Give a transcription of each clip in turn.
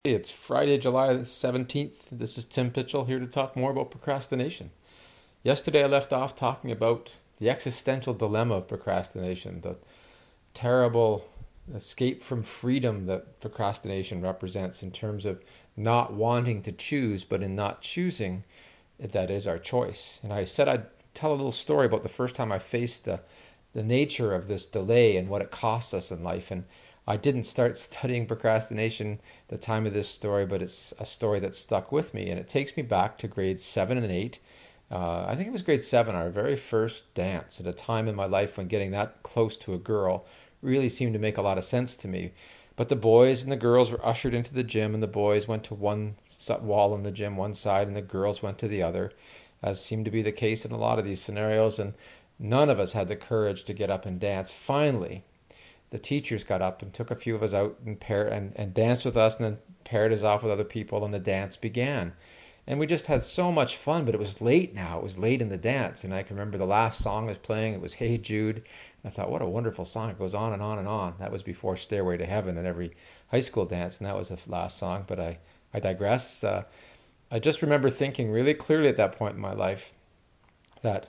Hey, it's Friday, July the 17th. This is Tim Pitchell here to talk more about procrastination. Yesterday I left off talking about the existential dilemma of procrastination, the terrible escape from freedom that procrastination represents in terms of not wanting to choose, but in not choosing, that is our choice. And I said I'd tell a little story about the first time I faced the nature of this delay and what it costs us in life. And I didn't start studying procrastination at the time of this story, but it's a story that stuck with me. And it takes me back to grades 7 and 8. I think it was grade 7, our very first dance, at a time in my life when getting that close to a girl really seemed to make a lot of sense to me. But the boys and the girls were ushered into the gym, and the boys went to one wall in the gym, one side, and the girls went to the other, as seemed to be the case in a lot of these scenarios. And none of us had the courage to get up and dance. Finally, the teachers got up and took a few of us out and danced with us, and then paired us off with other people, and the dance began. And we just had so much fun, but it was late now. It was late in the dance. And I can remember the last song I was playing. It was Hey Jude. And I thought, what a wonderful song. It goes on and on and on. That was before Stairway to Heaven and every high school dance. And that was the last song. But I digress. I just remember thinking really clearly at that point in my life that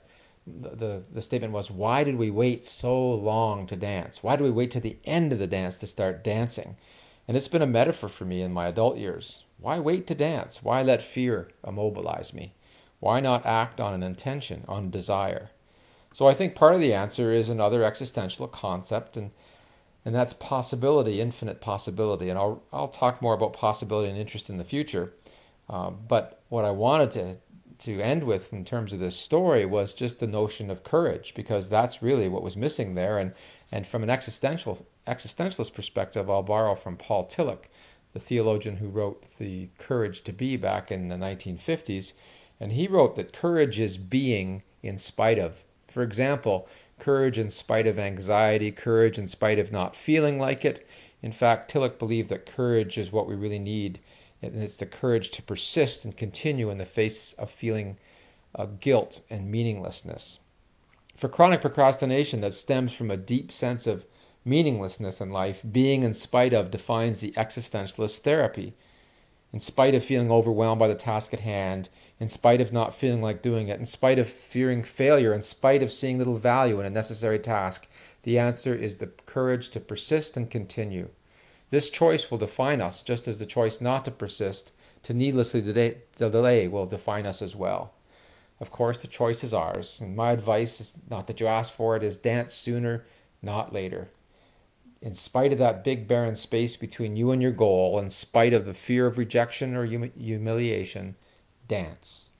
the statement was, why did we wait so long to dance? Why do we wait to the end of the dance to start dancing? And it's been a metaphor for me in my adult years. Why wait to dance? Why let fear immobilize me? Why not act on an intention, on desire? So I think part of the answer is another existential concept, and that's possibility, infinite possibility. And I'll talk more about possibility and interest in the future. But what I wanted to end with in terms of this story was just the notion of courage, because that's really what was missing there. And from an existentialist perspective, I'll borrow from Paul Tillich, the theologian who wrote The Courage to Be back in the 1950s. And he wrote that courage is being in spite of. For example, courage in spite of anxiety, courage in spite of not feeling like it. In fact, Tillich believed that courage is what we really need, and it's the courage to persist and continue in the face of feeling guilt and meaninglessness. For chronic procrastination that stems from a deep sense of meaninglessness in life, being in spite of defines the existentialist therapy. In spite of feeling overwhelmed by the task at hand, in spite of not feeling like doing it, in spite of fearing failure, in spite of seeing little value in a necessary task, the answer is the courage to persist and continue. This choice will define us, just as the choice not to persist, to needlessly delay will define us as well. Of course, the choice is ours, and my advice is not that you ask for it, is dance sooner, not later. In spite of that big barren space between you and your goal, in spite of the fear of rejection or humiliation, dance.